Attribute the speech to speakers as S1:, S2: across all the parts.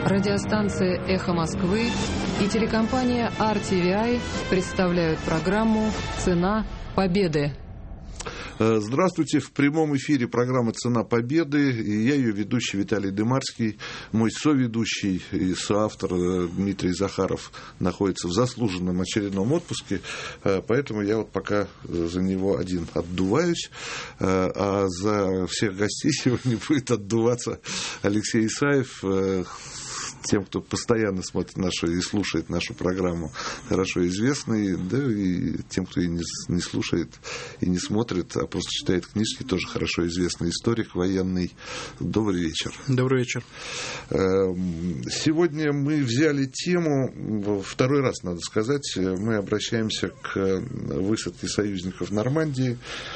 S1: Радиостанция «Эхо Москвы» и телекомпания RTVI представляют программу «Цена победы».
S2: Здравствуйте, в прямом эфире программа «Цена победы», и я ее ведущий Виталий Дымарский, мой соведущий и соавтор Дмитрий Захаров находится в заслуженном очередном отпуске, поэтому я вот пока за него один отдуваюсь, а за всех гостей сегодня будет отдуваться Алексей Исаев. Тем, кто постоянно смотрит нашу и слушает нашу программу, хорошо известный, да, и тем, кто и не слушает, и не смотрит, а просто читает книжки, тоже хорошо известный историк военный. Добрый вечер.
S3: Добрый вечер.
S2: Сегодня мы взяли тему, второй раз, надо сказать, мы обращаемся к высадке союзников в Нормандии,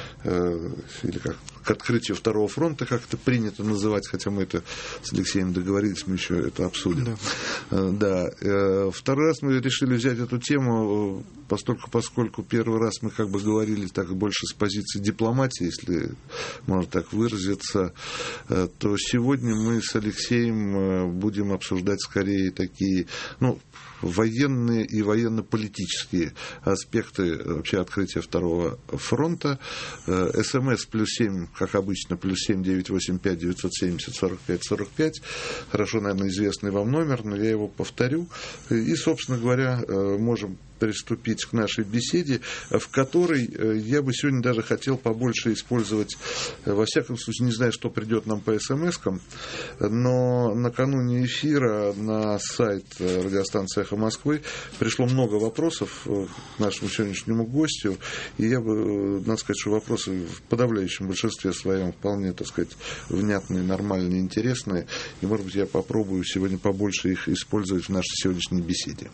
S2: или как к открытию Второго фронта, как это принято называть, хотя мы это с Алексеем договорились, мы еще это обсудим. Да. Второй раз мы решили взять эту тему, поскольку первый раз мы как бы говорили так больше с позиции дипломатии, если можно так выразиться, то сегодня мы с Алексеем будем обсуждать скорее такие, военные и военно-политические аспекты вообще открытия Второго фронта. СМС +7, как обычно, +7 985 970 45 45. Хорошо, наверное, известный вам номер, но я его повторю. И, собственно говоря, можем приступить к нашей беседе, в которой я бы сегодня даже хотел побольше использовать, во всяком случае, не знаю, что придет нам по СМС-кам, но накануне эфира на сайт радиостанции «Эхо Москвы» пришло много вопросов к нашему сегодняшнему гостю, и я бы, надо сказать, что вопросы в подавляющем большинстве своем вполне, так сказать, внятные, нормальные, интересные, и, может быть, я попробую сегодня побольше их использовать в нашей сегодняшней беседе.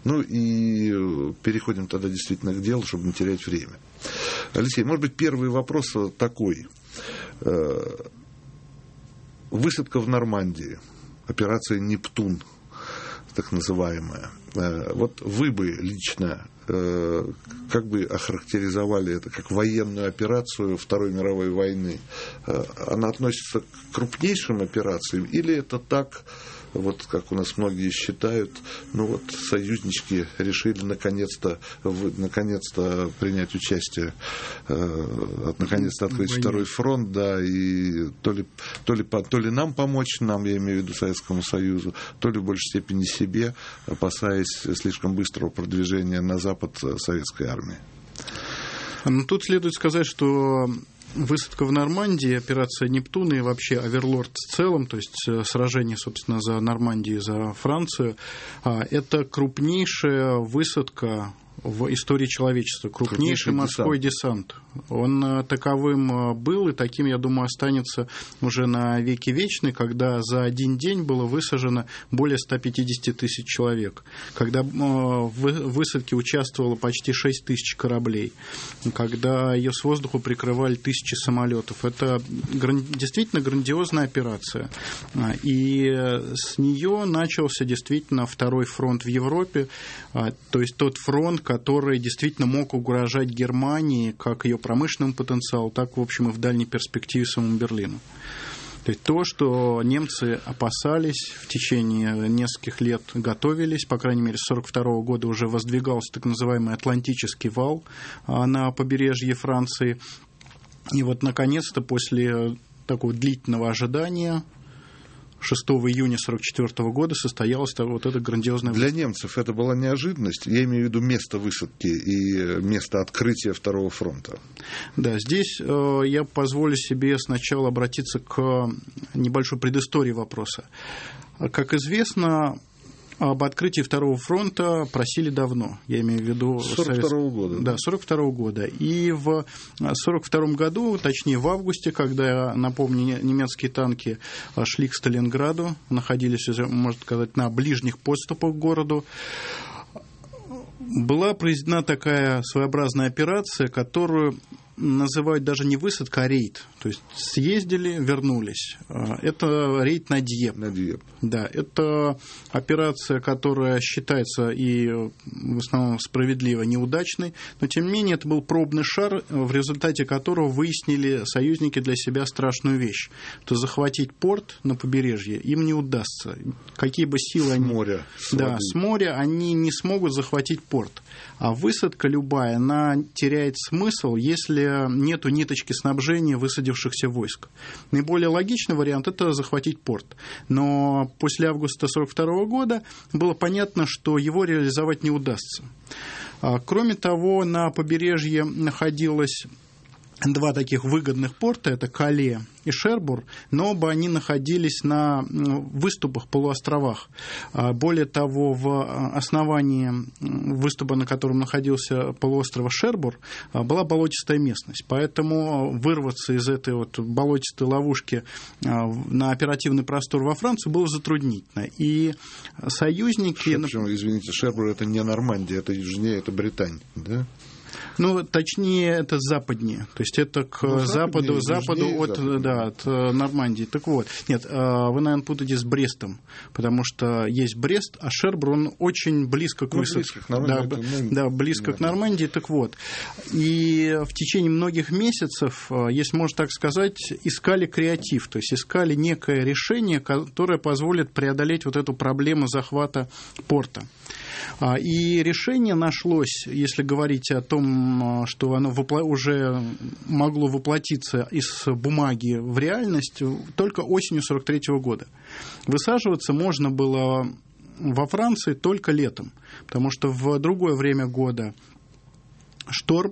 S2: И переходим тогда действительно к делу, чтобы не терять время. Алексей, может быть, первый вопрос такой. Высадка в Нормандии, операция «Нептун», так называемая. Вот вы бы лично как бы охарактеризовали это как военную операцию Второй мировой войны? Она относится к крупнейшим операциям или это так, вот как у нас многие считают, союзнички решили наконец-то принять участие, наконец-то открыть Второй фронт, да, и то ли нам помочь, я имею в виду Советскому Союзу, то ли в большей степени себе, опасаясь слишком быстрого продвижения на запад советской армии.
S3: Тут следует сказать, что высадка в Нормандии, операция «Нептун» и вообще «Оверлорд» в целом, то есть сражение, собственно, за Нормандию и за Францию, это крупнейшая высадка в истории человечества, крупнейший морской десант. Он таковым был и таким, я думаю, останется уже на веки вечные, когда за один день было высажено более 150 тысяч человек, когда в высадке участвовало почти 6 тысяч кораблей, когда ее с воздуха прикрывали тысячи самолетов. Это действительно грандиозная операция. И с нее начался действительно Второй фронт в Европе, то есть тот фронт, который действительно мог угрожать Германии как ее промышленному потенциалу, так, в общем, и в дальней перспективе самому Берлину. То есть то, что немцы опасались в течение нескольких лет, готовились, по крайней мере, с 1942 года уже воздвигался так называемый Атлантический вал на побережье Франции. И вот, наконец-то, после такого длительного ожидания, 6 июня 1944 года состоялась вот эта грандиозная высадка.
S2: Для немцев это была неожиданность. Я имею в виду место высадки и место открытия Второго фронта.
S3: Да, здесь я позволю себе сначала обратиться к небольшой предыстории вопроса. Как известно, об открытии Второго фронта просили давно. Я имею в виду...
S2: С 1942 года.
S3: Да, с 1942 года. И в 1942 году, точнее в августе, когда, напомню, немецкие танки шли к Сталинграду, находились, можно сказать, на ближних подступах к городу, была произведена такая своеобразная операция, которую называют даже не высадка, а рейд. То есть съездили, вернулись. Это рейд на Дьепп.
S2: На Дьепп.
S3: Да, это операция, которая считается и в основном справедливо неудачной, но тем не менее это был пробный шар, в результате которого выяснили союзники для себя страшную вещь, что захватить порт на побережье им не удастся. Какие бы силы они... С моря они не смогут захватить порт. А высадка любая, она теряет смысл, если нету ниточки снабжения высадившихся войск. Наиболее логичный вариант – это захватить порт. Но после августа 1942 года было понятно, что его реализовать не удастся. Кроме того, на побережье находилось два таких выгодных порта, это Кале и Шербур, но оба они находились на выступах, полуостровах. Более того, в основании выступа, на котором находился полуостров Шербур, была болотистая местность. Поэтому вырваться из этой вот болотистой ловушки на оперативный простор во Францию было затруднительно. И союзники...
S2: Извините, Шербур — это не Нормандия, это южнее, это Британь, да?
S3: Ну, точнее, это западнее. То есть это к западу от Нормандии. Так вот, нет, вы, наверное, путаете с Брестом, потому что есть Брест, а Шербур, он очень близко к высадке. Близко к Нормандии. Так вот, и в течение многих месяцев, если можно так сказать, искали креатив, то есть искали некое решение, которое позволит преодолеть вот эту проблему захвата порта. И решение нашлось, если говорить о том, что оно уже могло воплотиться из бумаги в реальность, только осенью 1943 года. Высаживаться можно было во Франции только летом, потому что в другое время года шторм,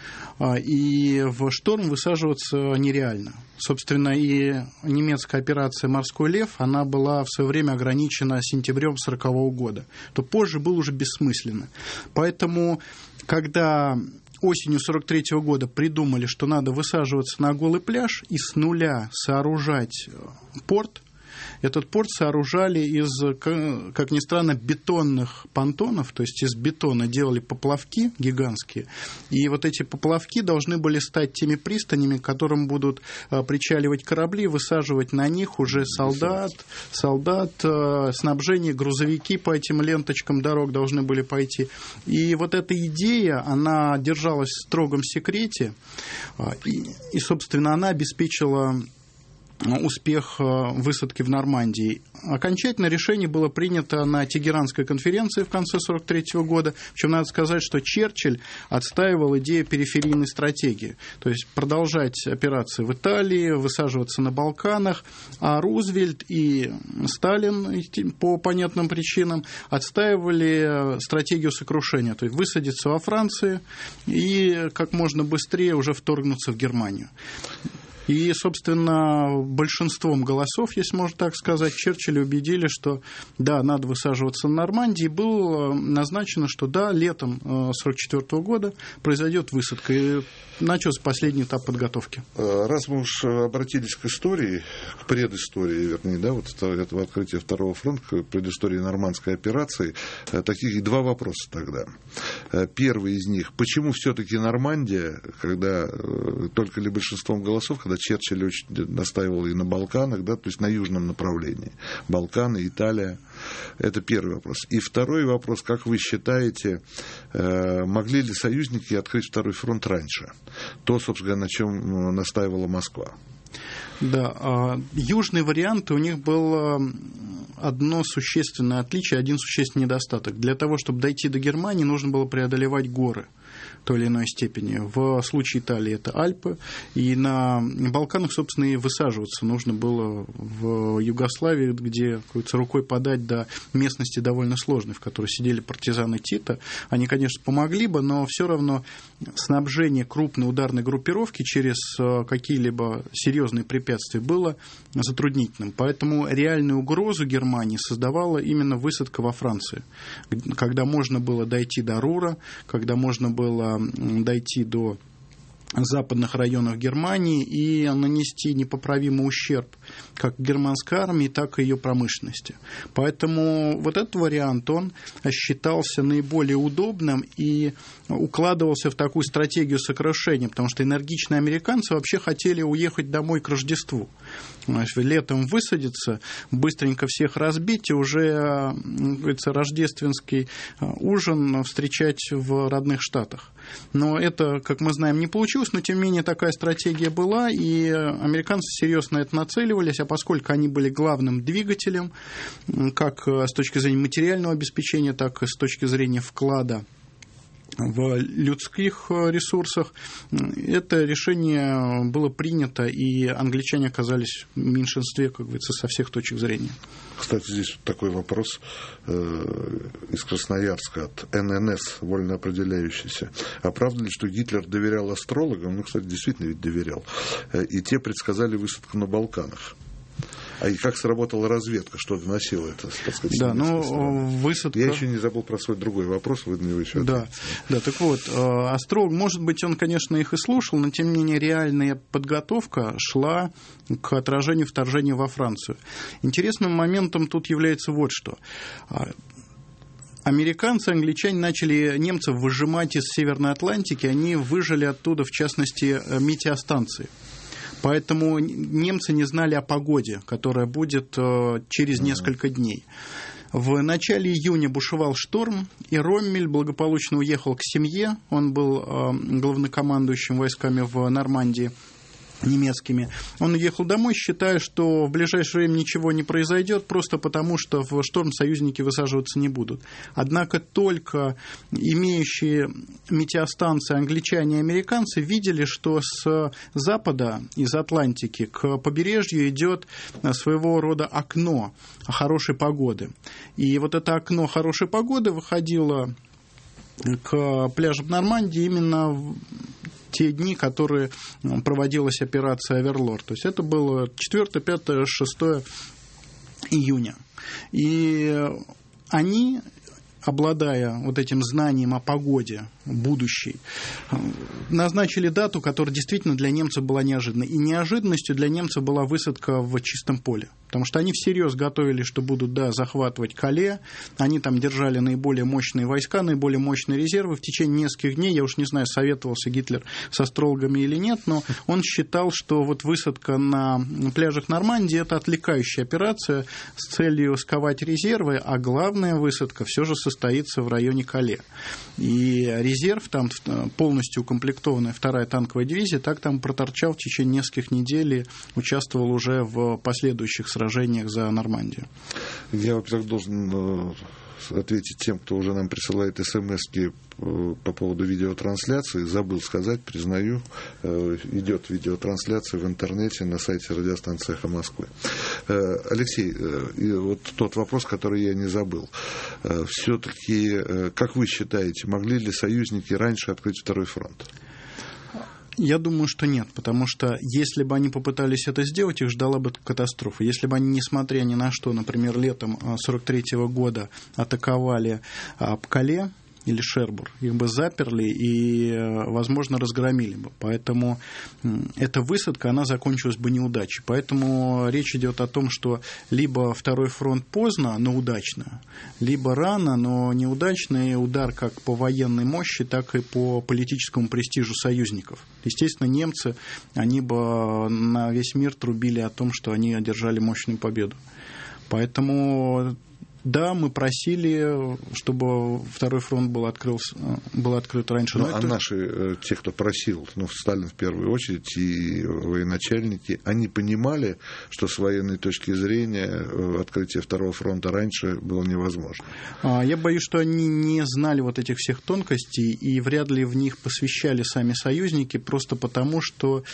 S3: и в шторм высаживаться нереально. Собственно, и немецкая операция «Морской лев», она была в свое время ограничена сентябрем 1940 года. То позже было уже бессмысленно. Поэтому, когда осенью 1943 года придумали, что надо высаживаться на голый пляж и с нуля сооружать порт, этот порт сооружали из, как ни странно, бетонных понтонов, то есть из бетона делали поплавки гигантские, и вот эти поплавки должны были стать теми пристанями, к которым будут причаливать корабли, высаживать на них уже солдат, снабжение, грузовики по этим ленточкам дорог должны были пойти. И вот эта идея, она держалась в строгом секрете, и собственно, она обеспечила успех высадки в Нормандии. Окончательное решение было принято на Тегеранской конференции в конце 1943 года. Причем надо сказать, что Черчилль отстаивал идею периферийной стратегии. То есть продолжать операции в Италии, высаживаться на Балканах. А Рузвельт и Сталин по понятным причинам отстаивали стратегию сокрушения. То есть высадиться во Франции и как можно быстрее уже вторгнуться в Германию. И, собственно, большинством голосов, если можно так сказать, Черчилля убедили, что да, надо высаживаться на Нормандии. Было назначено, что да, летом 1944 года произойдет высадка. И начался последний этап подготовки.
S2: Раз мы уж обратились к истории, к предыстории, вернее, да, вот этого открытия Второго фронта, к предыстории нормандской операции, таких два вопроса тогда. Первый из них: почему все-таки Нормандия, когда только ли большинством голосов, когда Черчилль очень настаивал и на Балканах, да, то есть на южном направлении, Балканы, Италия, это первый вопрос. И второй вопрос: как вы считаете, могли ли союзники открыть Второй фронт раньше? То, собственно, на чем настаивала Москва.
S3: Да, южный вариант, у них было одно существенное отличие, один существенный недостаток. Для того, чтобы дойти до Германии, нужно было преодолевать горы в той или иной степени. В случае Италии это Альпы, и на Балканах, собственно, и высаживаться нужно было в Югославии, где рукой подать до местности довольно сложной, в которой сидели партизаны Тита. Они, конечно, помогли бы, но все равно снабжение крупной ударной группировки через какие-либо серьезные препятствия было затруднительным. Поэтому реальную угрозу Германии создавала именно высадка во Франции, когда можно было дойти до Рура, когда можно было дойти до западных районах Германии и нанести непоправимый ущерб как германской армии, так и ее промышленности. Поэтому вот этот вариант, он считался наиболее удобным и укладывался в такую стратегию сокрушения, потому что энергичные американцы вообще хотели уехать домой к Рождеству. Летом высадиться, быстренько всех разбить и уже, как говорится, рождественский ужин встречать в родных штатах. Но это, как мы знаем, не получилось, но тем не менее такая стратегия была, и американцы серьезно на это нацеливались, а поскольку они были главным двигателем, как с точки зрения материального обеспечения, так и с точки зрения вклада в людских ресурсах, это решение было принято, и англичане оказались в меньшинстве, как говорится, со всех точек зрения.
S2: Кстати, здесь такой вопрос из Красноярска от ННС, вольно определяющийся. А правда ли, что Гитлер доверял астрологам? Ну, кстати, действительно ведь доверял. И те предсказали высадку на Балканах. А и как сработала разведка? Что вносило это?
S3: Да, высадка...
S2: Я еще не забыл про свой другой вопрос, вы на него еще
S3: ответите. Да, так вот, астролог, может быть, он, конечно, их и слушал, но, тем не менее, реальная подготовка шла к отражению вторжения во Францию. Интересным моментом тут является вот что. Американцы, англичане начали немцев выжимать из Северной Атлантики, они выжили оттуда, в частности, метеостанции. Поэтому немцы не знали о погоде, которая будет через несколько дней. В начале июня бушевал шторм, и Роммель благополучно уехал к семье. Он был главнокомандующим войсками в Нормандии, немецкими. Он уехал домой, считая, что в ближайшее время ничего не произойдет, просто потому, что в шторм союзники высаживаться не будут. Однако только имеющие метеостанции англичане и американцы видели, что с запада, из Атлантики, к побережью идет своего рода окно хорошей погоды. И вот это окно хорошей погоды выходило к пляжам Нормандии именно в те дни, которые проводилась операция «Оверлорд». То есть это было 4, 5, 6 июня. И они, обладая вот этим знанием о погоде будущей, назначили дату, которая действительно для немцев была неожиданной. И неожиданностью для немцев была высадка в чистом поле. Потому что они всерьез готовили, что будут, захватывать Кале. Они там держали наиболее мощные войска, наиболее мощные резервы. В течение нескольких дней, я уж не знаю, советовался Гитлер с астрологами или нет, но он считал, что вот высадка на пляжах Нормандии – это отвлекающая операция с целью сковать резервы, а главная высадка все же состоится в районе Кале. И резерв, там полностью укомплектованная 2-я танковая дивизия, так там проторчал в течение нескольких недель и участвовал уже в последующих сражениях за Нормандию. Я,
S2: во-первых, должен ответить тем, кто уже нам присылает смс-ки по поводу видеотрансляции. Забыл сказать, признаю, идет видеотрансляция в интернете на сайте радиостанции «Эхо Москвы». Алексей, вот тот вопрос, который я не забыл. Все-таки, как вы считаете, могли ли союзники раньше открыть второй фронт?
S3: Я думаю, что нет, потому что если бы они попытались это сделать, их ждала бы катастрофа. Если бы они, несмотря ни на что, например, летом 1943 года атаковали Кале или Шербур, их бы заперли и, возможно, разгромили бы. Поэтому эта высадка, она закончилась бы неудачей. Поэтому речь идет о том, что либо второй фронт поздно, но удачно, либо рано, но неудачный удар как по военной мощи, так и по политическому престижу союзников. Естественно, немцы, они бы на весь мир трубили о том, что они одержали мощную победу. Поэтому... Да, мы просили, чтобы второй фронт был открыт раньше.
S2: А наши, те, кто просил, Сталин в первую очередь и военачальники, они понимали, что с военной точки зрения открытие второго фронта раньше было невозможно?
S3: Я боюсь, что они не знали вот этих всех тонкостей и вряд ли в них посвящали сами союзники, просто потому, что,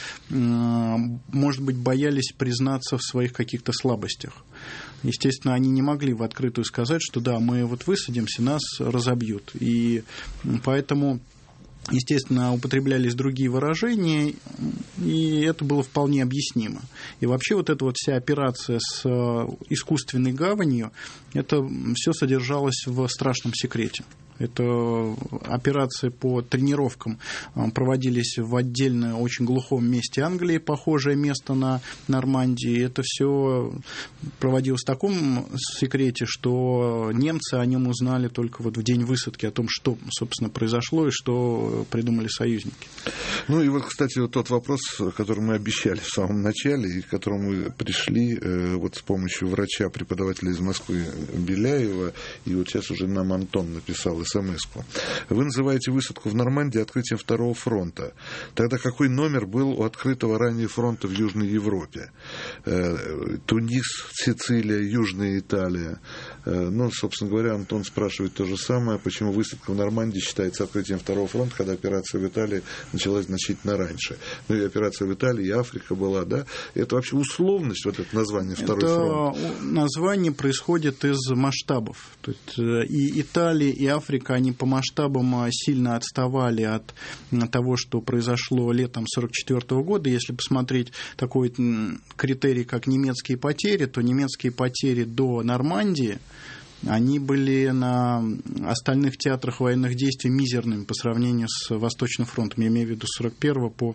S3: может быть, боялись признаться в своих каких-то слабостях. Естественно, они не могли в открытую сказать, что да, мы вот высадимся, нас разобьют. И поэтому, естественно, употреблялись другие выражения, и это было вполне объяснимо. И вообще вот эта вот вся операция с искусственной гаванью, это все содержалось в страшном секрете. Это операции по тренировкам проводились в отдельно очень глухом месте Англии, похожее место на Нормандии. Это все проводилось в таком секрете, что немцы о нем узнали только вот в день высадки, о том, что, собственно, произошло и что придумали союзники.
S2: Ну и вот, кстати, вот тот вопрос, который мы обещали в самом начале, и к которому мы пришли вот с помощью врача, преподавателя из Москвы Беляева, и вот сейчас уже нам Антон написал смс-ку. Вы называете высадку в Нормандии открытием второго фронта. Тогда какой номер был у открытого ранее фронта в Южной Европе? Тунис, Сицилия, Южная Италия. Ну, собственно говоря, Антон спрашивает то же самое, почему высадка в Нормандии считается открытием второго фронта, когда операция в Италии началась значительно раньше. Ну и операция в Италии, и Африка была, да? Это вообще условность, вот это название «Второй фронт»?
S3: Это название происходит из масштабов. То есть и Италия, и Африка, они по масштабам сильно отставали от того, что произошло летом 1944 года. Если посмотреть такой критерий, как немецкие потери, то немецкие потери до Нормандии, они были на остальных театрах военных действий мизерными по сравнению с Восточным фронтом. Я имею в виду с 1941 по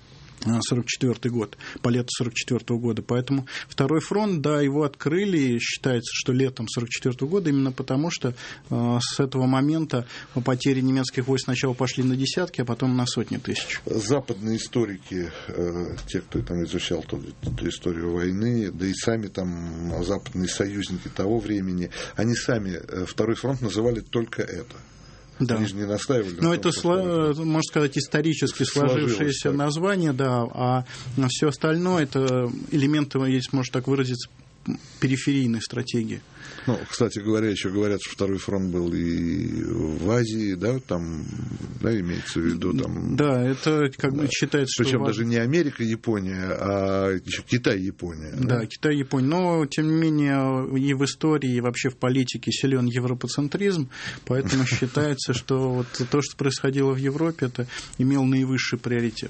S3: 1944 год, по лету 1944 года. Поэтому второй фронт, да, его открыли, считается, что летом 1944 года, именно потому, что с этого момента потери немецких войск сначала пошли на десятки, а потом на сотни тысяч.
S2: Западные историки, те, кто там изучал эту историю войны, да и сами там западные союзники того времени, они сами второй фронт называли только это.
S3: Да.
S2: Они же не настаивали.
S3: Но это, можно сказать, исторически сложившееся название, да, а все остальное это элементы, если можно так выразиться, периферийной стратегии.
S2: Ну, кстати говоря, еще говорят, что второй фронт был и в Азии, да, там, да, имеется в виду там.
S3: Да, это как бы считается, что.
S2: Причем даже не Америка, Япония, а еще Китай, Япония.
S3: Да, Китай, Япония. Но, тем не менее, и в истории, и вообще в политике силен европоцентризм, поэтому считается, что вот то, что происходило в Европе, это имело наивысший приоритет.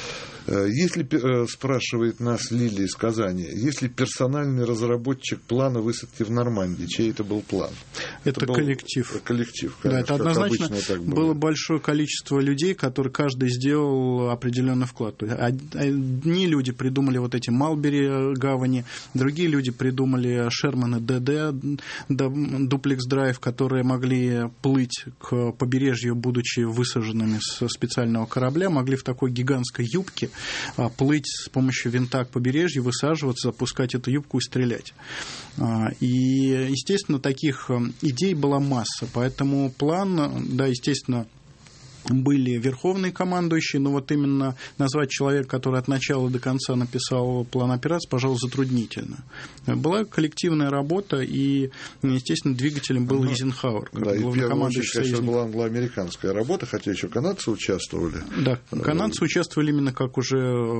S2: Если, спрашивает нас Лилия из Казани, есть ли персональный разработчик плана высадки в Нормандии? Чей это был план?
S3: Это был коллектив.
S2: Коллектив, конечно,
S3: да, это однозначно было большое количество людей, которые каждый сделал определенный вклад. Одни люди придумали вот эти Малбери гавани, другие люди придумали Шерман и ДД, дуплекс драйв, которые могли плыть к побережью, будучи высаженными с специального корабля, могли в такой гигантской юбке плыть с помощью винта к побережью, высаживаться, запускать эту юбку и стрелять. И, естественно, таких идей была масса, поэтому план, да, естественно, были верховные командующие, но вот именно назвать человека, который от начала до конца написал план операции, пожалуй, затруднительно. Была коллективная работа, и, естественно, двигателем был Эйзенхауэр,
S2: да,
S3: главнокомандующий союзник.
S2: Конечно, была англо-американская работа, хотя еще канадцы участвовали.
S3: Да, канадцы участвовали именно как уже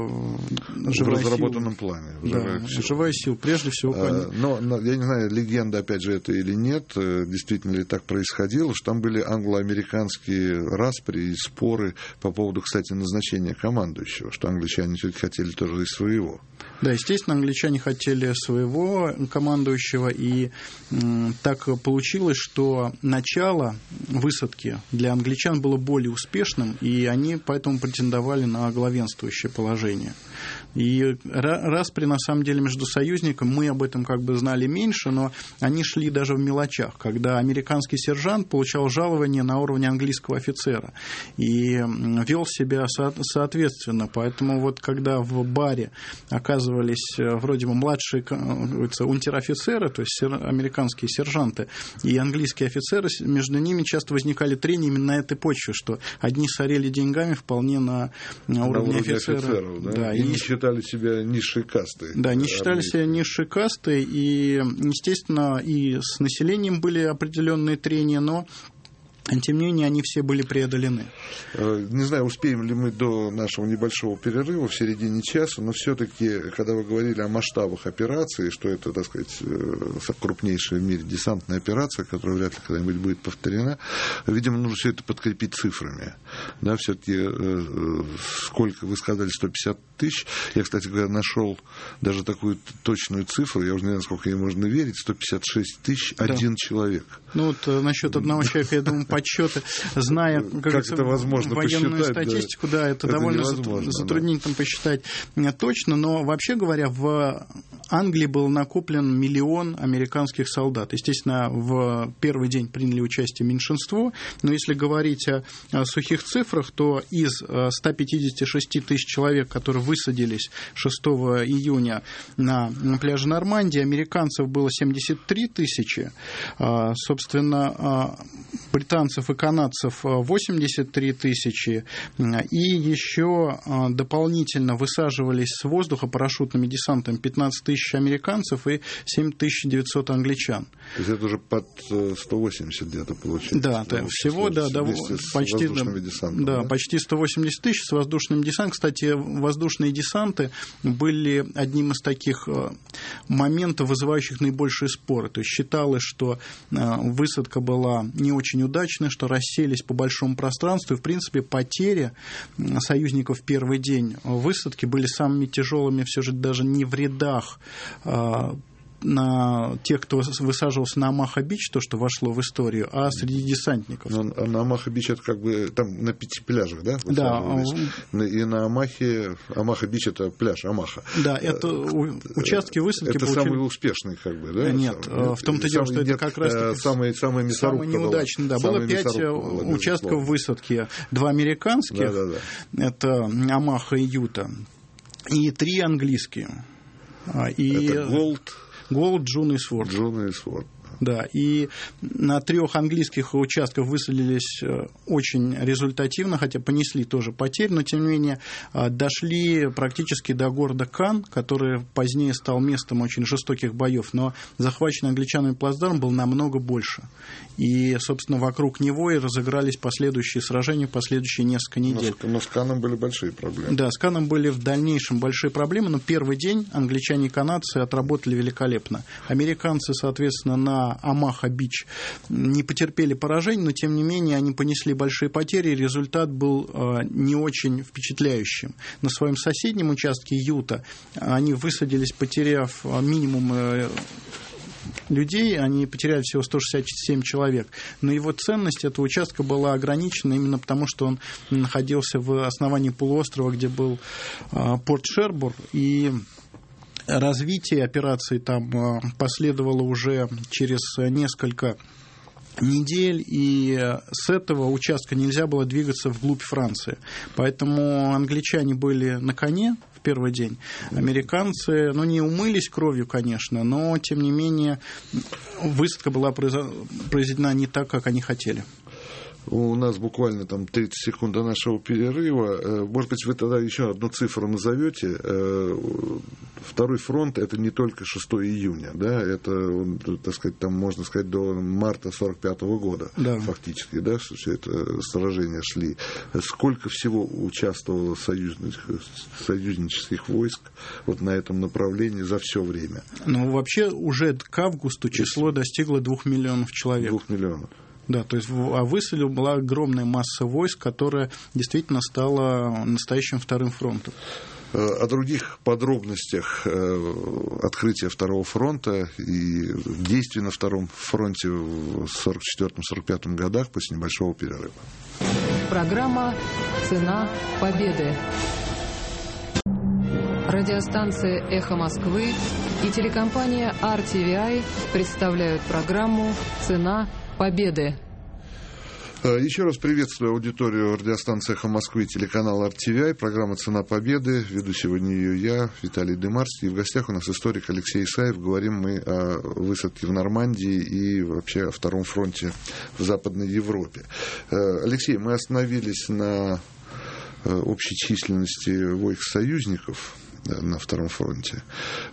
S2: в разработанном плане.
S3: Живая сила, прежде всего.
S2: Но я не знаю, легенда, опять же, это или нет, действительно ли так происходило, что там были англо-американские распри и споры по поводу, кстати, назначения командующего, что англичане все-таки хотели тоже и своего.
S3: Да, естественно, англичане хотели своего командующего, и так получилось, что начало высадки для англичан было более успешным, и они поэтому претендовали на главенствующее положение. И распри, на самом деле, между союзниками, мы об этом как бы знали меньше, но они шли даже в мелочах, когда американский сержант получал жалование на уровне английского офицера и вел себя соответственно. Поэтому вот когда в баре оказывались вроде бы младшие унтер-офицеры, то есть американские сержанты и английские офицеры, между ними часто возникали трения именно на этой почве, что одни сорели деньгами вполне на уровне офицеров.
S2: Да, и не считали себя низшей кастой.
S3: Да, не считали себя низшей кастой, и, естественно, и с населением были определенные трения, но тем не менее, они все были преодолены.
S2: Не знаю, успеем ли мы до нашего небольшого перерыва в середине часа, но все-таки, когда вы говорили о масштабах операции, что это, так сказать, крупнейшая в мире десантная операция, которая вряд ли когда-нибудь будет повторена, видимо, нужно все это подкрепить цифрами. Да, все-таки, сколько вы сказали, 150 тысяч. Я, кстати говоря, нашел даже такую точную цифру, я уже не знаю, сколько ей можно верить, 156 тысяч, один человек.
S3: Ну вот насчет одного человека, я думаю, подсчеты, зная, как
S2: это возможно
S3: военную
S2: посчитать,
S3: статистику, да, это довольно затруднительно посчитать точно, но вообще говоря, в Англии был накоплен 1 миллион американских солдат. Естественно, в первый день приняли участие меньшинство, но если говорить о сухих цифрах, то из 156 тысяч человек, которые высадились 6 июня на пляже Нормандии, американцев было 73 тысячи, собственно, британцев и канадцев 83 тысячи, и еще дополнительно высаживались с воздуха парашютными десантами 15 тысяч американцев и 7900 англичан.
S2: То есть это уже под 180 где-то получается.
S3: Да, всего, да, почти, да, почти 180 тысяч с воздушным десантом. Кстати, воздушные десанты были одним из таких моментов, вызывающих наибольшие споры. То есть считалось, что высадка была не очень удачной, что расселись по большому пространству, и, в принципе, потери союзников в первый день высадки были самыми тяжелыми все же даже не в рядах на тех, кто высаживался на Омаха-Бич, то, что вошло в историю, а среди десантников.
S2: Но на Омаха-Бич это как бы там на 5 пляжах, да?
S3: Да.
S2: И на Омахе, Омаха-Бич это пляж Омаха.
S3: Да, это участки высадки
S2: это получили... самый успешный, как бы, да?
S3: Нет, в том-то дело, что это как раз
S2: самый
S3: неудачный. Да, было 5 участков высадки. 2 американских, это Омаха и Юта, и 3 английские.
S2: Это
S3: Голд, Джун и Сворд. Да, и на 3 английских участках высадились очень результативно, хотя понесли тоже потерь, но тем не менее дошли практически до города Кан, который позднее стал местом очень жестоких боев, но захваченный англичанами плацдарм был намного больше. И, собственно, вокруг него и разыгрались последующие сражения, последующие несколько недель.
S2: Но с Каном были большие проблемы.
S3: Да, с Каном были в дальнейшем большие проблемы, но первый день англичане и канадцы отработали великолепно. Американцы, соответственно, на Омаха-Бич не потерпели поражений, но тем не менее они понесли большие потери, и результат был не очень впечатляющим. На своем соседнем участке Юта они высадились, потеряв минимум людей, они потеряли всего 167 человек. Но его ценность этого участка была ограничена именно потому, что он находился в основании полуострова, где был порт Шербур, и развитие операции там последовало уже через несколько недель, и с этого участка нельзя было двигаться вглубь Франции. Поэтому англичане были на коне в первый день. Американцы, не умылись кровью, конечно, но, тем не менее, высадка была произведена не так, как они хотели.
S2: У нас буквально там 30 секунд до нашего перерыва. Может быть, вы тогда еще одну цифру назовете. Второй фронт — это не только 6 июня, да, это, так сказать, там можно сказать до марта 1945 года, да. Фактически, да, что все это сражения шли. Сколько всего участвовало союзнических войск вот на этом направлении за все время?
S3: Вообще уже к августу число достигло 2 миллионов человек.
S2: 2 миллионов.
S3: Да, то есть в Высыле была огромная масса войск, которая действительно стала настоящим вторым фронтом.
S2: О других подробностях открытия Второго фронта и действий на Втором фронте в 1944-1945 годах после небольшого перерыва.
S1: Программа «Цена победы». Радиостанция «Эхо Москвы» и телекомпания RTVI представляют программу «Цена победы».
S2: Еще раз приветствую аудиторию радиостанции «Эхо Москвы» и телеканала RTVI. Программа «Цена победы». Веду сегодня ее я, Виталий Дымарский. И в гостях у нас историк Алексей Исаев. Говорим мы о высадке в Нормандии и вообще о Втором фронте в Западной Европе. Алексей, мы остановились на общей численности войск союзников на Втором фронте.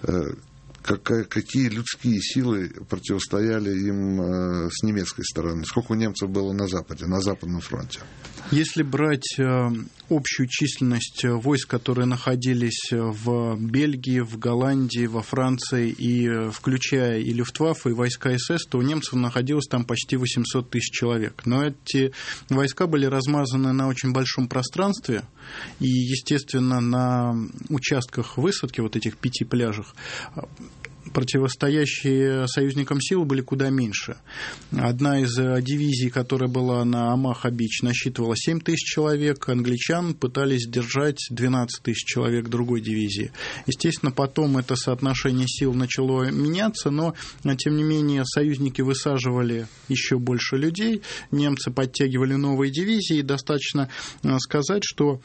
S2: Какие людские силы противостояли им с немецкой стороны? Сколько у немцев было на Западе, на Западном фронте?
S3: Если брать общую численность войск, которые находились в Бельгии, в Голландии, во Франции, и включая и Люфтваффе, и войска СС, то у немцев находилось там почти 800 тысяч человек. Но эти войска были размазаны на очень большом пространстве, и, естественно, на участках высадки, вот этих 5 пляжах, противостоящие союзникам силы были куда меньше. Одна из дивизий, которая была на Омаха-Бич, насчитывала 7 тысяч человек, англичан пытались держать 12 тысяч человек другой дивизии. Естественно, потом это соотношение сил начало меняться, но, тем не менее, союзники высаживали еще больше людей, немцы подтягивали новые дивизии, и достаточно сказать, что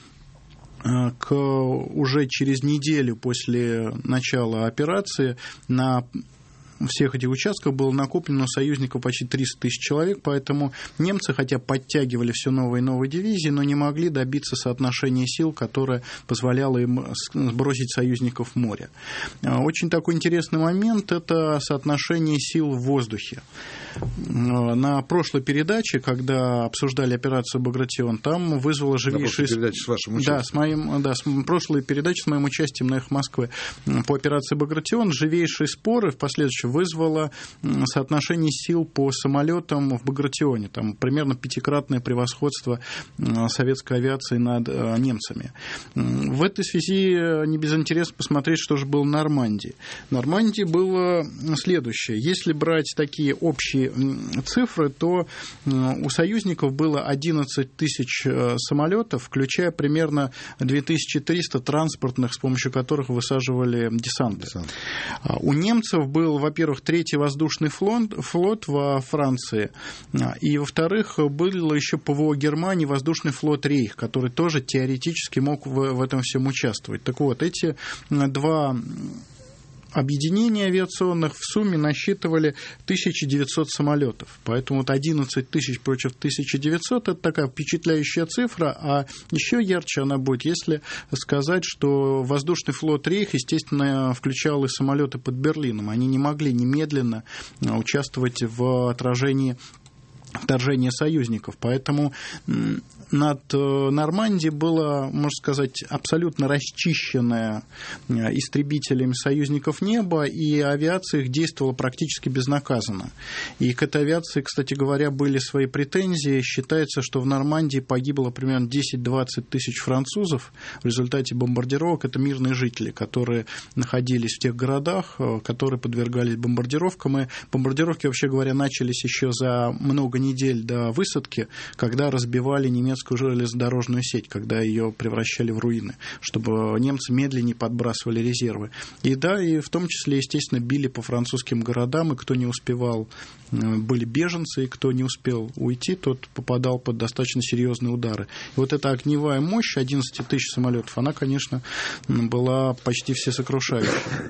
S3: уже через неделю после начала операции на всех этих участках было накоплено союзников почти 300 тысяч человек, поэтому немцы, хотя подтягивали все новые и новые дивизии, но не могли добиться соотношения сил, которое позволяло им сбросить союзников в море. Очень такой интересный момент – это соотношение сил в воздухе. На прошлой передаче, когда обсуждали операцию «Багратион», там вызвало живейший...
S2: с вашим участием.
S3: с прошлой передачи с моим участием на «Эхо Москвы» по операции «Багратион» живейшие споры в последующем вызвало соотношение сил по самолетам в «Багратионе». Там примерно 5-кратное превосходство советской авиации над немцами. В этой связи не без интереса посмотреть, что же было в Нормандии. В Нормандии было следующее. Если брать такие общие цифры, то у союзников было 11 тысяч самолетов, включая примерно 2300 транспортных, с помощью которых высаживали десанты. У немцев был, во-первых, третий воздушный флот во Франции, и, во-вторых, был еще ПВО Германии, воздушный флот Рейх, который тоже теоретически мог в этом всем участвовать. Так вот, эти два объединения авиационных в сумме насчитывали 1900 самолетов. Поэтому вот 11 тысяч против 1900 – это такая впечатляющая цифра, а еще ярче она будет, если сказать, что воздушный флот Рейх, естественно, включал и самолеты под Берлином. Они не могли немедленно участвовать в отражении вторжения союзников. Поэтому над Нормандией было, можно сказать, абсолютно расчищенное истребителями союзников небо, и авиация их действовала практически безнаказанно. И к этой авиации, кстати говоря, были свои претензии. Считается, что в Нормандии погибло примерно 10-20 тысяч французов в результате бомбардировок. Это мирные жители, которые находились в тех городах, которые подвергались бомбардировкам. И бомбардировки, вообще говоря, начались еще за много недель до высадки, когда разбивали немецкую железнодорожную сеть, когда ее превращали в руины, чтобы немцы медленнее подбрасывали резервы. И да, и в том числе, естественно, били по французским городам, и кто не успевал, были беженцы, и кто не успел уйти, тот попадал под достаточно серьезные удары. И вот эта огневая мощь 11 тысяч самолетов, она, конечно, была почти всесокрушающей.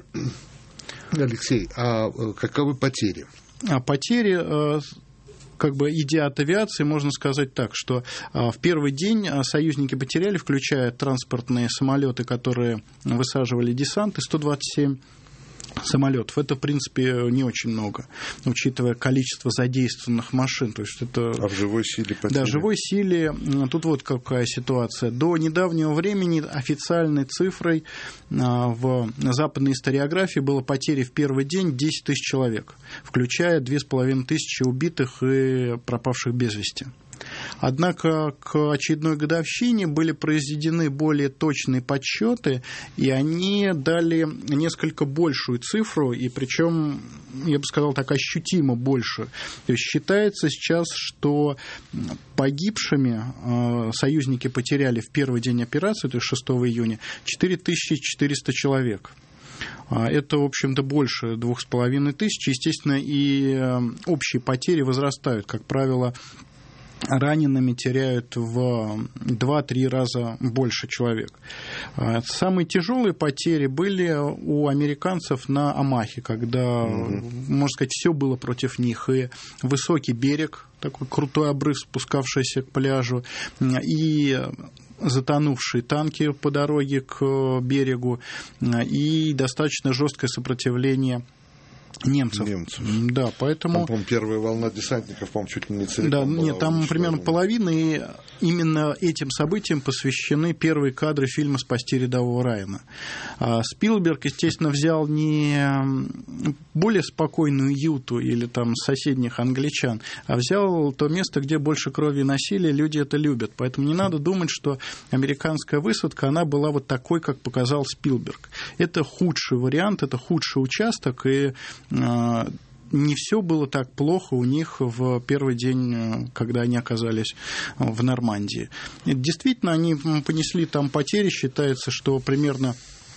S2: Алексей, а каковы потери?
S3: Потери... идя от авиации, можно сказать так, что в первый день союзники потеряли, включая транспортные самолеты, которые высаживали десанты, 127 самолетов. Это, в принципе, не очень много, учитывая количество задействованных машин. То есть это...
S2: А в живой силе потери? Да,
S3: в живой силе. Тут вот какая ситуация. До недавнего времени официальной цифрой в западной историографии было потери в первый день 10 тысяч человек, включая 2500 убитых и пропавших без вести. Однако к очередной годовщине были произведены более точные подсчеты, и они дали несколько большую цифру, и причем, я бы сказал, так ощутимо больше. То есть считается сейчас, что погибшими союзники потеряли в первый день операции, то есть 6 июня, 4400 человек. Это, в общем-то, больше 2500. Естественно, и общие потери возрастают. Как правило, ранеными теряют в 2-3 раза больше человек. Самые тяжелые потери были у американцев на Омахе, когда, можно сказать, все было против них. И высокий берег, такой крутой обрыв, спускавшийся к пляжу, и затонувшие танки по дороге к берегу, и достаточно жесткое сопротивление Немцев. Да, поэтому...
S2: По-моему, первая волна десантников, по-моему, чуть ли не целиком.
S3: Да,
S2: была
S3: нет, там примерно половина, и именно этим событиям посвящены первые кадры фильма «Спасти рядового Райана». Спилберг, естественно, взял не более спокойную Юту или там соседних англичан, а взял то место, где больше крови и насилия, люди это любят. Поэтому не надо думать, что американская высадка, она была вот такой, как показал Спилберг. Это худший вариант, это худший участок, и не все было так плохо у них в первый день, когда они оказались в Нормандии. Действительно, они понесли там потери. Считается, что примерно,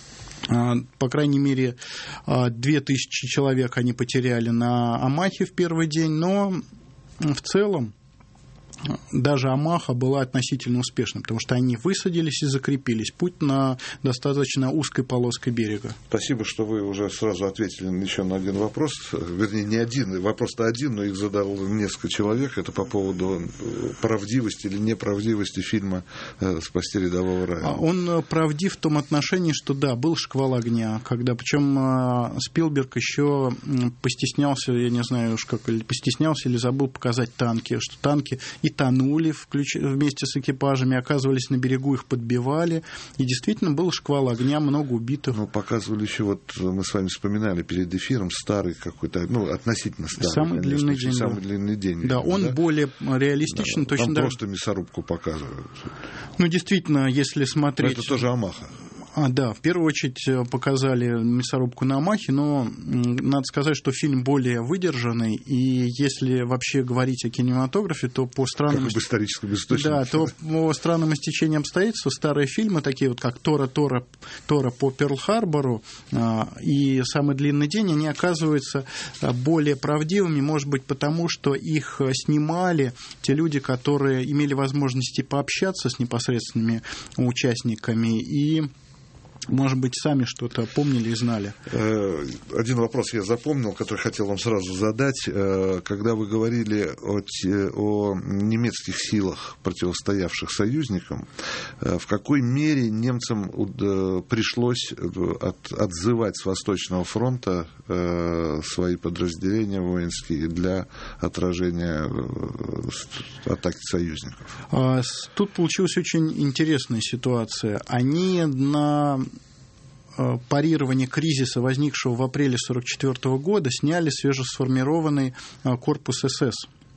S3: по крайней мере, 2000 человек они потеряли на Омахе в первый день. Но в целом даже Омаха была относительно успешной, потому что они высадились и закрепились. Путь на достаточно узкой полоской берега.
S2: Спасибо, что вы уже сразу ответили еще на один вопрос. Вернее, не один, вопрос-то один, но их задал несколько человек. Это по поводу правдивости или неправдивости фильма «Спасти рядового Райана». Он
S3: правдив в том отношении, что да, был шквал огня, когда, причем Спилберг еще постеснялся, я не знаю уж как, постеснялся или забыл показать танки, что танки и тонули вместе с экипажами, оказывались на берегу, их подбивали, и действительно был шквал огня, много убитых.
S2: Ну, показывали еще, вот мы с вами вспоминали перед эфиром, старый какой-то, ну, относительно старый.
S3: Самый длинный день.
S2: Самый длинный день.
S3: Да, он более реалистичен.
S2: Да,
S3: точно.
S2: Там просто мясорубку показывают.
S3: Ну, действительно, если смотреть...
S2: Но это тоже Омаха.
S3: Да, в первую очередь показали мясорубку на Омахе, но надо сказать, что фильм более выдержанный, и если вообще говорить о кинематографе, то по странным...
S2: Как об историческом источнике.
S3: Да, то по странным стечениям обстоятельств старые фильмы, такие вот как «Тора по Перл-Харбору» и «Самый длинный день», они оказываются более правдивыми, может быть, потому что их снимали те люди, которые имели возможности пообщаться с непосредственными участниками и, может быть, сами что-то помнили и знали.
S2: Один вопрос я запомнил, который хотел вам сразу задать. Когда вы говорили о немецких силах, противостоявших союзникам, в какой мере немцам пришлось отзывать с Восточного фронта свои подразделения воинские для отражения атаки союзников?
S3: Тут получилась очень интересная ситуация. Они на парирование кризиса, возникшего в апреле 1944 года, сняли свежесформированный корпус СС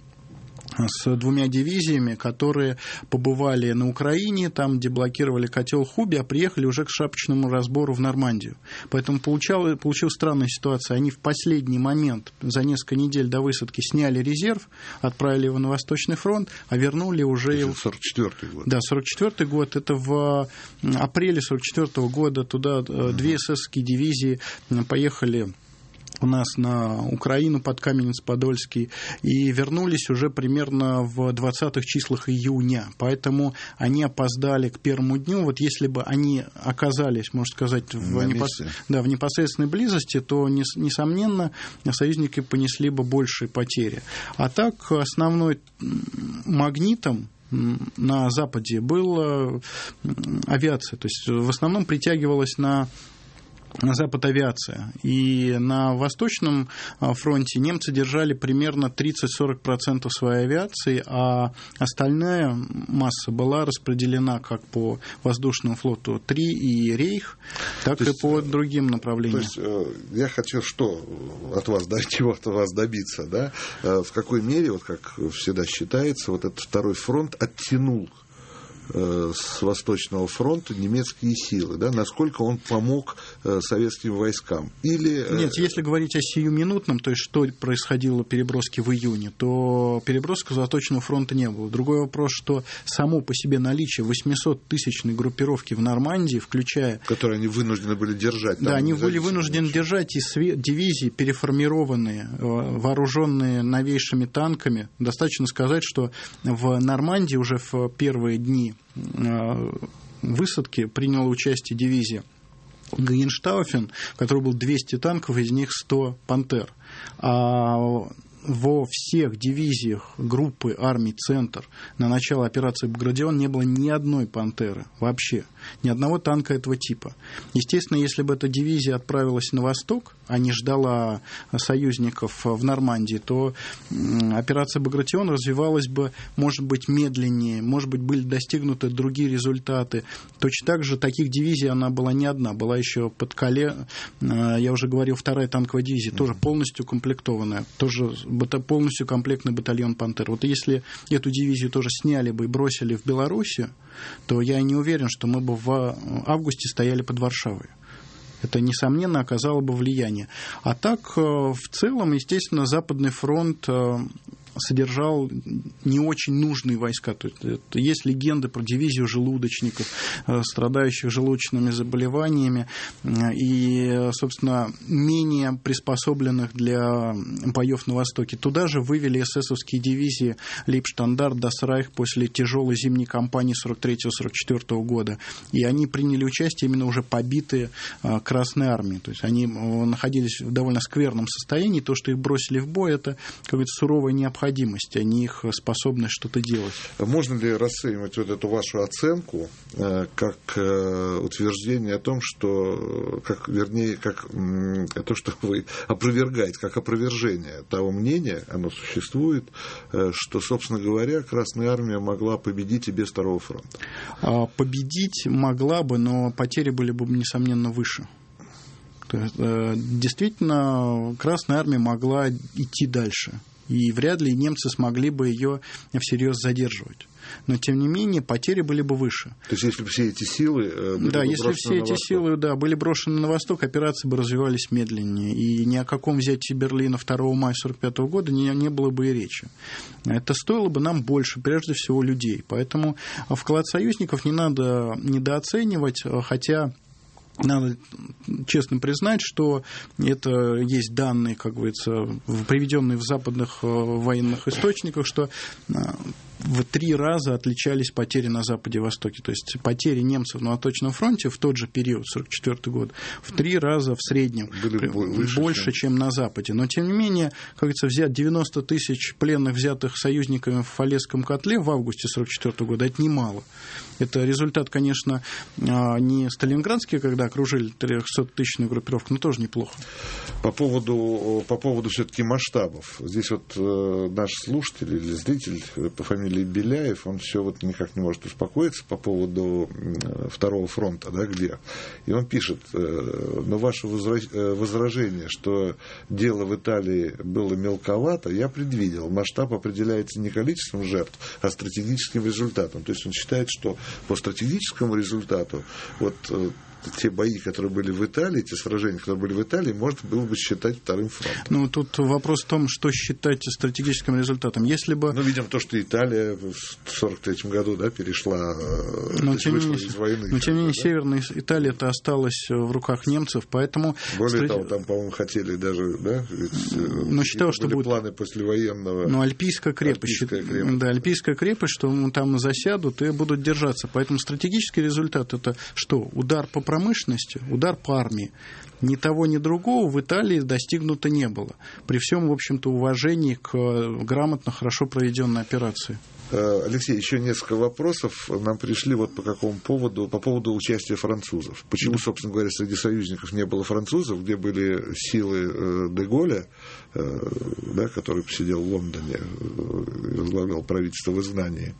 S3: с 2 дивизиями, которые побывали на Украине, там деблокировали котел Хуби, а приехали уже к шапочному разбору в Нормандию. Поэтому получилась странная ситуация. Они в последний момент, за несколько недель до высадки, сняли резерв, отправили его на Восточный фронт, а вернули уже...
S2: Это 1944 год.
S3: Да, 1944 год. Это в апреле 1944 года туда 2 эсэсовские дивизии поехали у нас на Украину под Каменец-Подольский и вернулись уже примерно в 20-х числах июня. Поэтому они опоздали к первому дню. Вот если бы они оказались, можно сказать, в непосредственной близости, то, несомненно, союзники понесли бы большие потери. А так, основной магнитом на Западе была авиация. То есть, в основном притягивалась на Запад авиация. И на Восточном фронте немцы держали примерно 30-40% своей авиации, а остальная масса была распределена как по воздушному флоту 3 и Рейх, так и по другим направлениям.
S2: То есть я хотел что от вас, чего от вас добиться, да? В какой мере, вот как всегда считается, вот этот второй фронт оттянул с Восточного фронта немецкие силы, да, насколько он помог советским войскам? Или...
S3: Нет, если говорить о сиюминутном, то есть что происходило переброски в июне, то переброски Восточного фронта не было. Другой вопрос, что само по себе наличие 800-тысячной группировки в Нормандии, включая...
S2: Которые они вынуждены были держать.
S3: Да, они были вынуждены держать и дивизии, переформированные, вооруженные новейшими танками. Достаточно сказать, что в Нормандии уже в первые дни высадки приняла участие дивизия Гагенштауфен, в которой было 200 танков, из них 100 «Пантер». А во всех дивизиях группы армий «Центр» на начало операции «Багратион» не было ни одной «Пантеры» вообще. ни одного танка этого типа. Естественно, если бы эта дивизия отправилась на восток, а не ждала союзников в Нормандии, то операция «Багратион» развивалась бы, может быть, медленнее, может быть, были достигнуты другие результаты. Точно так же таких дивизий она была не одна. Была еще под Кале, я уже говорил, 2-я танковая дивизия, тоже полностью комплектованная, тоже полностью комплектный батальон «Пантера». Вот если эту дивизию тоже сняли бы и бросили в Белоруссию, то я не уверен, что мы бы в августе стояли под Варшавой. Это, несомненно, оказало бы влияние. А так, в целом, естественно, Западный фронт содержал не очень нужные войска. То есть легенды про дивизию желудочников, страдающих желудочными заболеваниями и, собственно, менее приспособленных для боев на Востоке. Туда же вывели эсэсовские дивизии Лейбштандарт, Дас Райх после тяжелой зимней кампании 43-44 года. И они приняли участие именно уже побитые Красной армией. То есть они находились в довольно скверном состоянии. То, что их бросили в бой, это какая-то суровая необходимость, а не их способность что-то делать.
S2: Можно ли расценивать вот эту вашу оценку как утверждение о том, что, как то, что вы опровергаете, как опровержение того мнения, оно существует, что, собственно говоря, Красная армия могла победить и без Второго фронта?
S3: Победить могла бы, но потери были бы, несомненно, выше. Действительно, Красная армия могла идти дальше. И вряд ли немцы смогли бы ее всерьез задерживать. Но, тем не менее, потери были бы выше.
S2: То есть, если бы все эти силы
S3: были брошены на восток, операции бы развивались медленнее. И ни о каком взятии Берлина 2 мая 1945 года не было бы и речи. Это стоило бы нам больше, прежде всего, людей. Поэтому вклад союзников не надо недооценивать, хотя... Надо честно признать, что это есть данные, как говорится, приведенные в западных военных источниках, что в 3 раза отличались потери на Западе и Востоке. То есть потери немцев на Восточном фронте в тот же период, 1944 год, в 3 раза в среднем больше, чем на Западе. Но, тем не менее, как говорится, взять 90 тысяч пленных, взятых союзниками в Фалесском котле в августе 1944 года, это немало. Это результат, конечно, не сталинградский, когда окружили 300-тысячную группировку, но тоже неплохо.
S2: По поводу все-таки масштабов. Здесь вот наш слушатель или зритель по фамилии Беляев, он все вот никак не может успокоиться по поводу Второго фронта, да, где. И он пишет: но ваше возражение, что дело в Италии было мелковато, я предвидел. Масштаб определяется не количеством жертв, а стратегическим результатом. То есть он считает, что по стратегическому результату вот те бои, которые были в Италии, те сражения, которые были в Италии, можно было бы считать Вторым фронтом.
S3: Ну, тут вопрос в том, что считать стратегическим результатом. Если бы...
S2: Ну, видимо, то, что Италия в 1943 году, да, перешла, вышла из войны.
S3: Но, тем не менее, Северная Италия-то осталась в руках немцев, поэтому...
S2: Более того, там, по-моему, хотели даже, да,
S3: но считал, что
S2: были
S3: будет
S2: планы послевоенного...
S3: Ну, Альпийская крепость. Да, Альпийская крепость, что там засядут и будут держаться. Поэтому стратегический результат — это что? Удар по промышленности, удар по армии. Ни того, ни другого в Италии достигнуто не было. При всем, в общем-то, уважении к грамотно, хорошо проведенной операции.
S2: Алексей, еще несколько вопросов нам пришли вот по поводу участия французов. Почему, собственно говоря, среди союзников не было французов, где были силы де Голля, да, который посидел в Лондоне, возглавлял правительство в изгнании.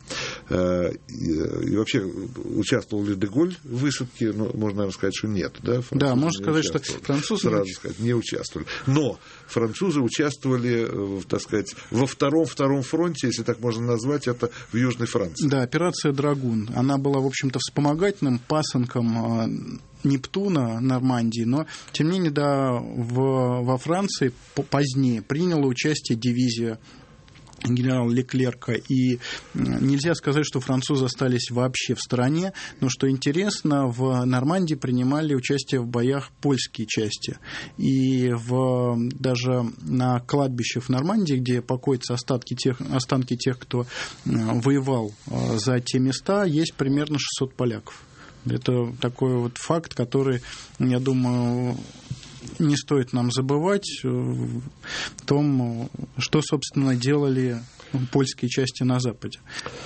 S2: И вообще, участвовал ли де Голль в высадке? Ну, можно, наверное, сказать, что нет. Да,
S3: да, можно сказать, что французы
S2: сразу сказать, не участвовали. Но французы участвовали, так сказать, во втором фронте, если так можно назвать, это в Южной Франции. Да,
S3: операция «Драгун». Она была, в общем-то, вспомогательным пасынком Нептуна, Нормандии, но, тем не менее, да, во Франции позднее приняла участие дивизия генерала Леклерка, и нельзя сказать, что французы остались вообще в стороне, но, что интересно, в Нормандии принимали участие в боях польские части, и даже на кладбищах в Нормандии, где покоятся останки тех, кто воевал за те места, есть примерно 600 поляков. Это такой вот факт, который, я думаю, не стоит нам забывать в том, что, собственно, делали польские части на Западе.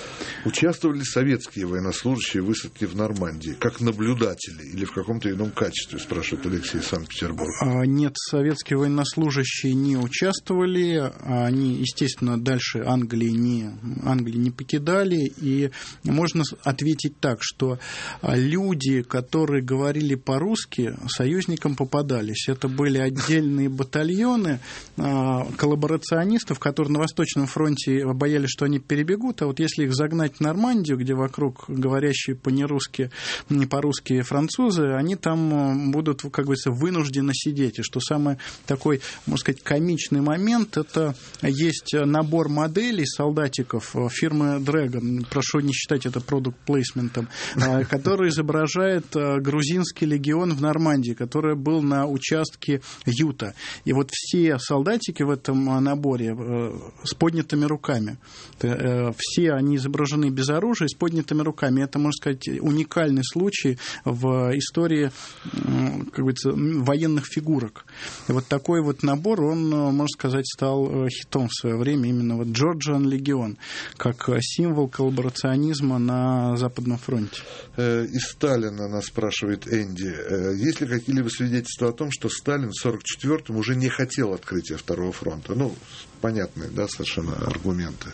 S2: Участвовали советские военнослужащие в высадке в Нормандии, как наблюдатели или в каком-то ином качестве, спрашивает Алексей, Санкт-Петербург.
S3: Нет, советские военнослужащие не участвовали, они, естественно, дальше Англии не покидали, и можно ответить так, что люди, которые говорили по-русски, союзникам попадались. Это были отдельные батальоны коллаборационистов, которые на Восточном фронте боялись, что они перебегут, а вот если их загнать в Нормандию, где вокруг говорящие не по-русски французы, они там будут, как говорится, вынуждены сидеть. И что самый такой, можно сказать, комичный момент, это есть набор моделей солдатиков фирмы Dragon, прошу не считать это продукт-плейсментом, который изображает грузинский легион в Нормандии, который был на участке Юта. И вот все солдатики в этом наборе с поднятыми руками. Все они изображены без оружия, с поднятыми руками. Это, можно сказать, уникальный случай в истории, как говорится, военных фигурок. И вот такой вот набор, он, можно сказать, стал хитом в свое время, именно вот Georgian Legion, как символ коллаборационизма на Западном фронте.
S2: Из Сталина нас спрашивает Энди. Есть ли какие-либо свидетельства о том, что Сталин в 1944-м уже не хотел открытия Второго фронта? Понятные, да, совершенно аргументы.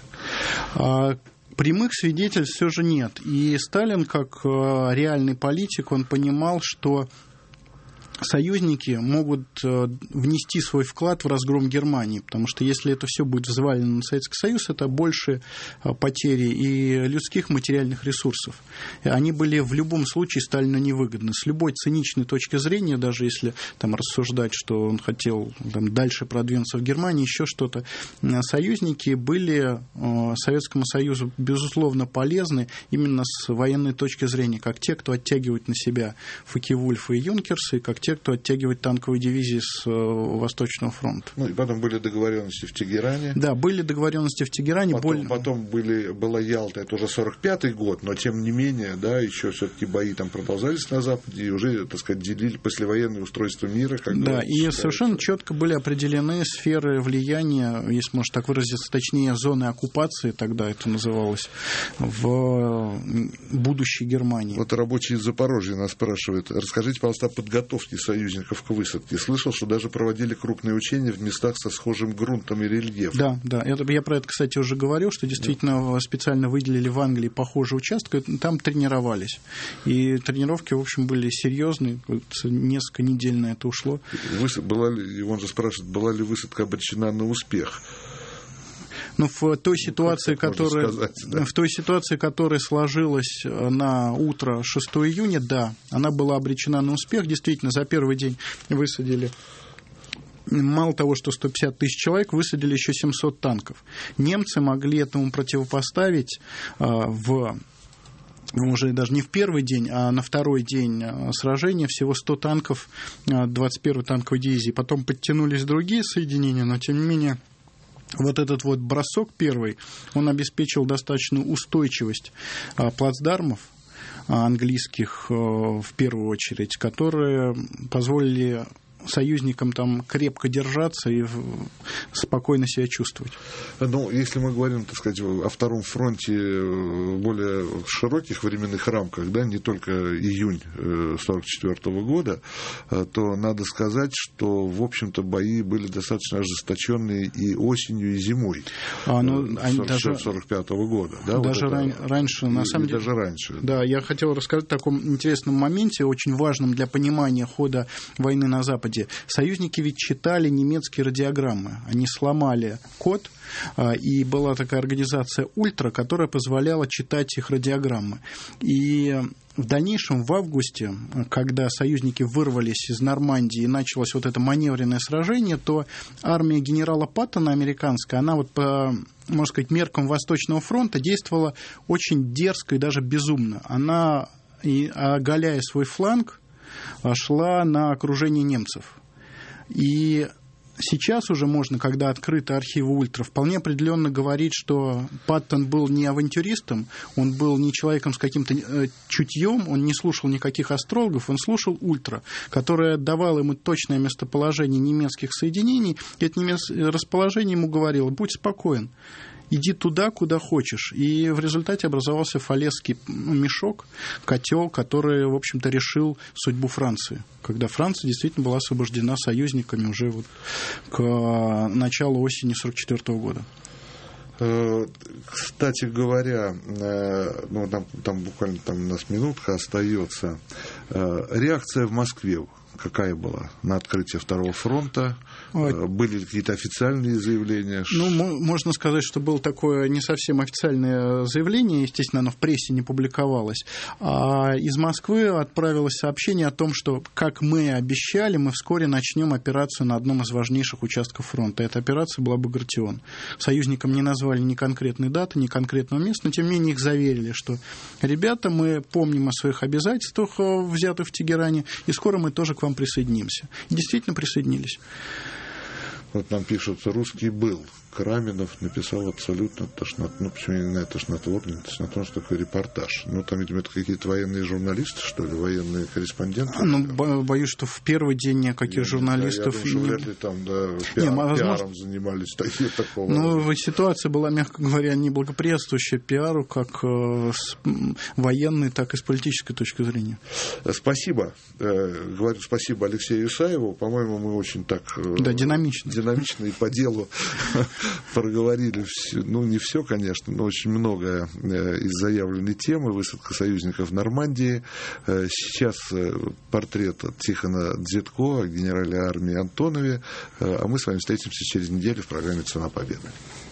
S3: Прямых свидетельств все же нет. И Сталин, как реальный политик, он понимал, что союзники могут внести свой вклад в разгром Германии, потому что если это все будет взвалено на Советский Союз, это больше потери и людских материальных ресурсов. Они были в любом случае Сталину невыгодны. С любой циничной точки зрения, даже если там рассуждать, что он хотел дальше продвинуться в Германии, еще что-то, союзники были Советскому Союзу, безусловно, полезны именно с военной точки зрения, как те, кто оттягивает на себя Фоке-Вульфа и Юнкерса, и как те, кто оттягивает танковые дивизии с Восточного фронта.
S2: И потом были договоренности в Тегеране.
S3: Да, были договоренности в Тегеране.
S2: Потом была Ялта, это уже 1945 год, но тем не менее, да, еще все-таки бои там продолжались на Западе, и уже, так сказать, делили послевоенное устройство мира.
S3: Да, и совершенно четко были определены сферы влияния, если можно так выразиться, точнее, зоны оккупации, тогда это называлось, в будущей Германии.
S2: Вот рабочий из Запорожья нас спрашивает, расскажите, пожалуйста, о подготовке союзников к высадке. Слышал, что даже проводили крупные учения в местах со схожим грунтом и рельефом.
S3: Да, я про это, кстати, уже говорил, что действительно специально выделили в Англии похожий участок, и там тренировались. И тренировки, в общем, были серьезные, несколько недель на это ушло.
S2: Он же спрашивает, была ли высадка обречена на успех?
S3: В той ситуации, которая сложилась на утро 6 июня, да, она была обречена на успех. Действительно, за первый день высадили, мало того, что 150 тысяч человек, высадили еще 700 танков. Немцы могли этому противопоставить уже даже не в первый день, а на второй день сражения всего 100 танков 21-й танковой дивизии. Потом подтянулись другие соединения, но тем не менее вот этот вот бросок первый, он обеспечил достаточную устойчивость плацдармов английских в первую очередь, которые позволили союзникам там крепко держаться и спокойно себя чувствовать.
S2: Если мы говорим, так сказать, о Втором фронте в более широких временных рамках, да, не только июнь 1944 года, то надо сказать, что, в общем-то, бои были достаточно ожесточенные и осенью, и зимой 1945 года. Да,
S3: даже раньше, на самом деле.
S2: Даже раньше.
S3: Да, я хотел рассказать о таком интересном моменте, очень важном для понимания хода войны на Западе. Союзники ведь читали немецкие радиограммы. Они сломали код, и была такая организация «Ультра», которая позволяла читать их радиограммы. И в дальнейшем, в августе, когда союзники вырвались из Нормандии и началось вот это маневренное сражение, то армия генерала Паттона, американская, она вот по, можно сказать, меркам Восточного фронта действовала очень дерзко и даже безумно. Она, оголяя свой фланг, шла на окружение немцев. И сейчас уже можно, когда открыты архивы «Ультра», вполне определенно говорить, что Паттон был не авантюристом, он был не человеком с каким-то чутьем, он не слушал никаких астрологов, он слушал «Ультра», которая давала ему точное местоположение немецких соединений, и это расположение ему говорило: будь спокоен. иди туда, куда хочешь. И в результате образовался Фалесский мешок, котел, который, в общем-то, решил судьбу Франции, когда Франция действительно была освобождена союзниками уже вот к началу осени 1944 года.
S2: Кстати говоря, ну, там буквально у нас минутка остается. Реакция в Москве какая была на открытие Второго фронта? Были ли какие-то официальные заявления?
S3: Ну, можно сказать, что было такое не совсем официальное заявление, естественно, оно в прессе не публиковалось. А из Москвы отправилось сообщение о том, что, как мы обещали, мы вскоре начнем операцию на одном из важнейших участков фронта. Эта операция была Багратион. Союзникам не назвали ни конкретной даты, ни конкретного места, но тем не менее их заверили, что, ребята, мы помним о своих обязательствах, взятых в Тегеране, и скоро мы тоже к вам присоединимся. И действительно присоединились.
S2: Вот нам пишут, русский был. Краменов написал абсолютно почему я не знаю, тошнотворный, что такое репортаж. Ну, там, видимо, это какие-то военные журналисты, что ли, военные корреспонденты.
S3: Ну, боюсь, что в первый день никаких журналистов...
S2: Я думаю, что вряд ли там, пиаром занимались такого.
S3: Ну, ситуация была, мягко говоря, неблагоприятствующая пиару, как с военной, так и с политической точки зрения.
S2: Спасибо. Говорю спасибо Алексею Исаеву. По-моему, мы очень так...
S3: Да, динамично
S2: и по делу проговорили все, ну, не все, конечно, но очень многое из заявленной темы. Высадка союзников в Нормандии. Сейчас портрет Тихона Дзятко, генерале армии Антонове. А мы с вами встретимся через неделю в программе «Цена победы».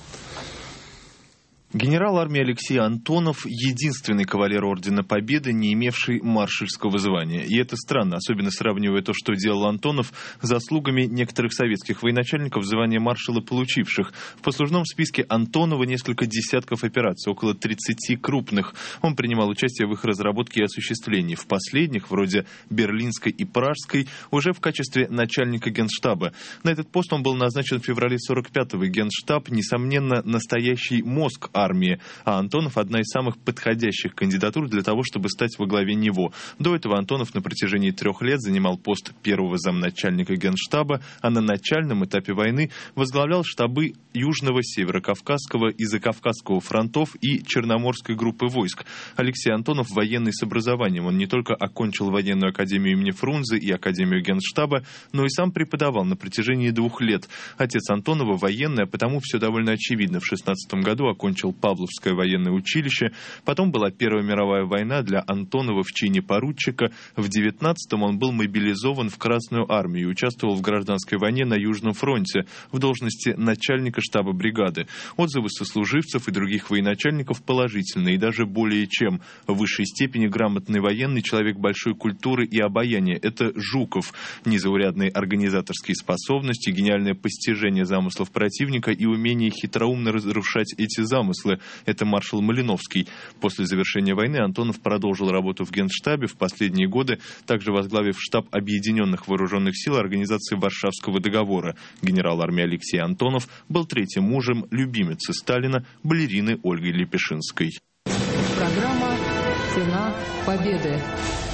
S4: Генерал армии Алексей Антонов – единственный кавалер Ордена Победы, не имевший маршальского звания. И это странно, особенно сравнивая то, что делал Антонов, с заслугами некоторых советских военачальников, звание маршала получивших. В послужном списке Антонова несколько десятков операций, около 30 крупных. Он принимал участие в их разработке и осуществлении. В последних, вроде Берлинской и Пражской, уже в качестве начальника Генштаба. На этот пост он был назначен в феврале 1945-го. Генштаб, несомненно, настоящий мозг армии, а Антонов – одна из самых подходящих кандидатур для того, чтобы стать во главе него. До этого Антонов на протяжении 3 лет занимал пост первого замначальника Генштаба, а на начальном этапе войны возглавлял штабы Южного, Северокавказского и Закавказского фронтов и Черноморской группы войск. Алексей Антонов – военный с образованием. Он не только окончил военную академию имени Фрунзе и академию Генштаба, но и сам преподавал на протяжении 2 лет. Отец Антонова военный, а потому все довольно очевидно. В 1916 году окончил Павловское военное училище, потом была Первая мировая война для Антонова в чине поручика. В 1919-м он был мобилизован в Красную армию и участвовал в гражданской войне на Южном фронте в должности начальника штаба бригады. Отзывы сослуживцев и других военачальников положительные и даже более чем. В высшей степени грамотный военный, человек большой культуры и обаяния. Это Жуков. Незаурядные организаторские способности, гениальное постижение замыслов противника и умение хитроумно разрушать эти замыслы. Это маршал Малиновский. После завершения войны Антонов продолжил работу в Генштабе в последние годы, также возглавив штаб Объединенных Вооруженных Сил Организации Варшавского договора. Генерал армии Алексей Антонов был 3-м мужем любимицы Сталина, балерины Ольги Лепешинской.
S1: Программа «Цена победы».